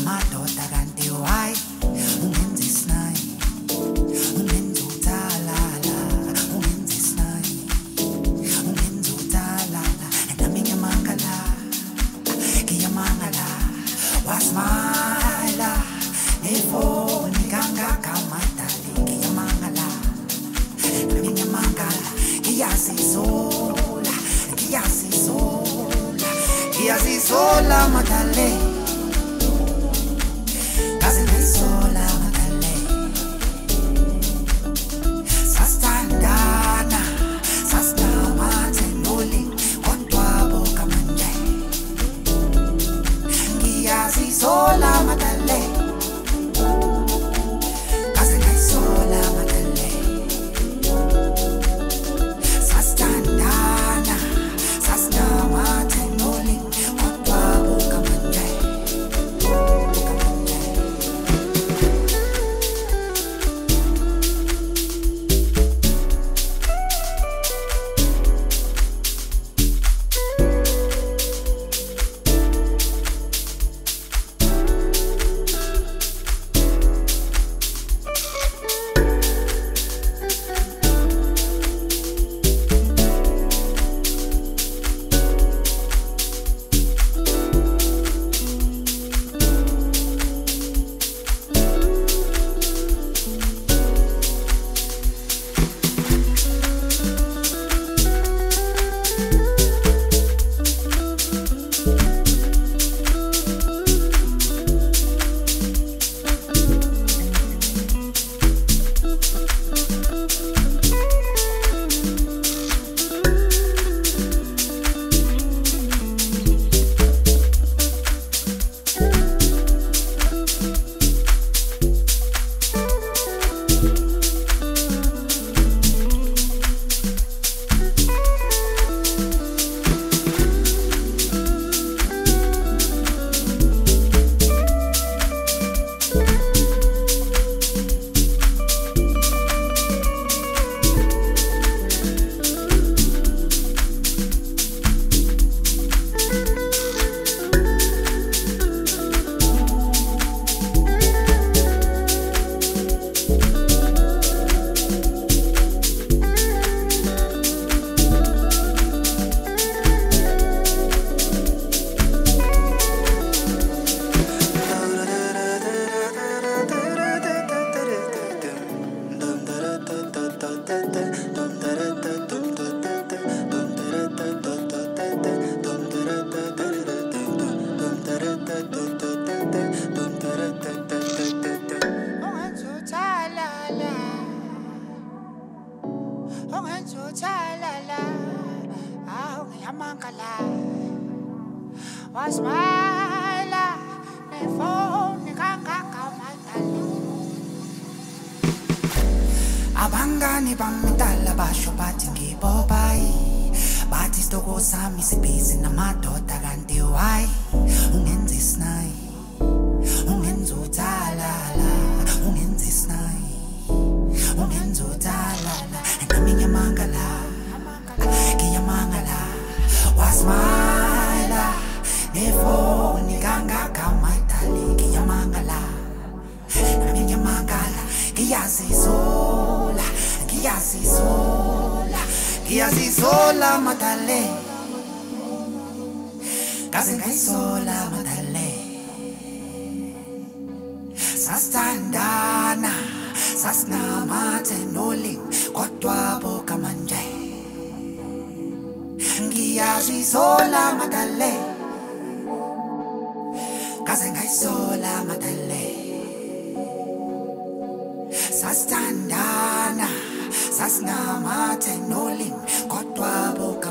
namadoda kanti why ungenza isinayi ungenza uthalala ungenza isinayi ungenza uthalala nami ngiyamangala wasmila nefoni kangaka madali ngiyamangala nami ngiyamangala ngiyazisola madale kaze ngisola madale sastandana sastamate noli kodwa boka manje ngiyazisola madale kaze ngisola madale sastandana sastamate noli kodwa boka manje wasmila nefoni kangaka madali abangani bamdala basho bathi ngibobayi bathi isitoko sami sibhizi namadoda kanti why ungenza isinayi ungenza uthalala ungenza isinayi ungenza uthalala nami ngiyamangala wasmila nefoni kangaka madali ngiyamangala nami ngiyamangala ngiyazisola madale kaze ngisola madale sastandana sasnamate noli kodwa boka manje ngiyazisola madale kaze ngisola madale sastandana sasnamate noli kodwa boka